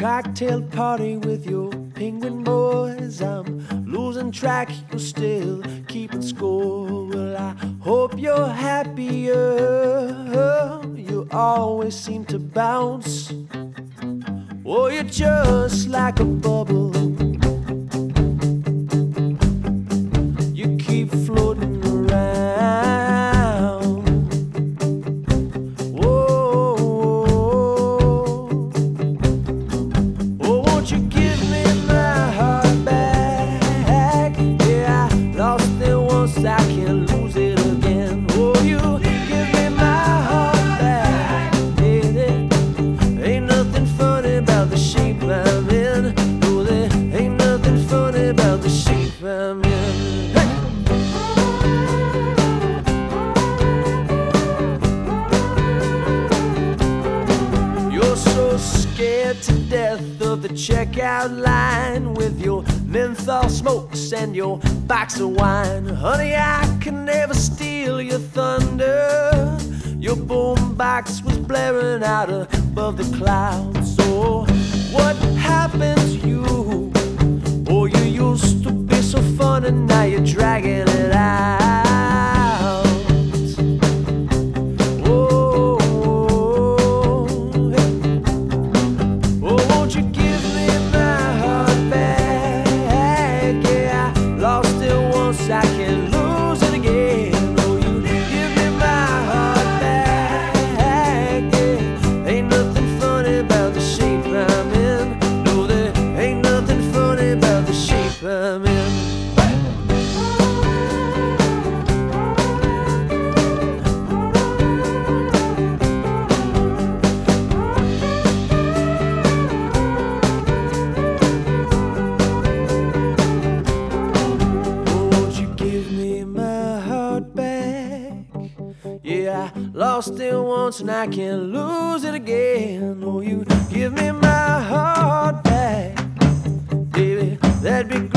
cocktail party with your penguin boys. I'm losing track, you're still keeping score. Well, I hope you're happier. You always seem to bounce. Oh, you're just like a bubble. You keep floating around. Whoa, oh, won't you give me my heart back? Yeah, I lost it once, I can't lose it again. Oh, you give me my heart back. Yeah, ain't nothing funny about the shape I'm in. No, there ain't nothing funny about the shape I'm in. You're so scared to death of the checkout line with your menthol smokes and your box of wine. Honey, I can never steal your thunder. Your boombox was blaring out above the clouds. So what happened to you? Oh, you used to be so fun and now you're dragging it out. Oh, hey. Oh, won't you give me my heart back? Yeah, I lost it once, I can't lose it again. Oh, you give me my heart back. Yeah, ain't nothing funny about the shape I'm in. No, there ain't nothing funny about the shape I'm in. Won't you give me my heart back? Yeah, I lost it once and I can't lose it again. Oh, you give me my heart back, baby, that'd be great.